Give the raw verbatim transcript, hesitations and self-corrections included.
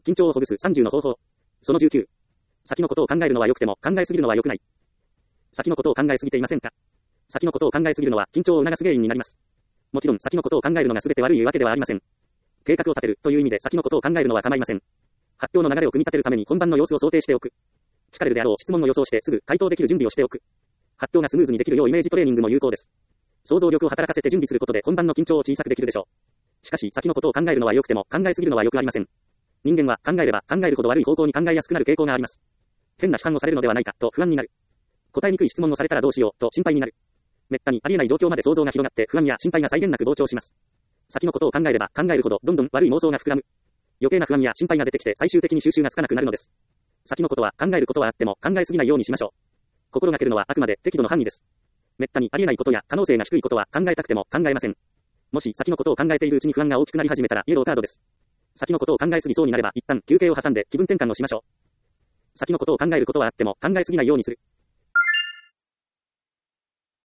緊張をほぐすさんじゅうの方法。そのじゅうきゅう。先のことを考えるのは良くても考えすぎるのは良くない。先のことを考えすぎていませんか？先のことを考えすぎるのは緊張を促す原因になります。もちろん先のことを考えるのが全て悪いわけではありません。計画を立てるという意味で先のことを考えるのは構いません。発表の流れを組み立てるために本番の様子を想定しておく。聞かれるであろう質問を予想してすぐ回答できる準備をしておく。発表がスムーズにできるようイメージトレーニングも有効です。想像力を働かせて準備することで本番の緊張を小さくできるでしょう。しかし先のことを考えるのは良くても考えすぎるのは良くありません。人間は考えれば考えるほど悪い方向に考えやすくなる傾向があります。変な批判をされるのではないかと不安になる。答えにくい質問をされたらどうしようと心配になる。めったにありえない状況まで想像が広がって不安や心配が際限なく膨張します。先のことを考えれば考えるほどどんどん悪い妄想が膨らむ。余計な不安や心配が出てきて最終的に収拾がつかなくなるのです。先のことは考えることはあっても考えすぎないようにしましょう。心がけるのはあくまで適度の範囲です。めったにありえないことや可能性が低いことは考えたくても考えません。もし先のことを考えているうちに不安が大きくなり始めたらイエローカードです。先のことを考えすぎそうになれば一旦休憩を挟んで気分転換をしましょう。先のことを考えることはあっても考えすぎないようにする。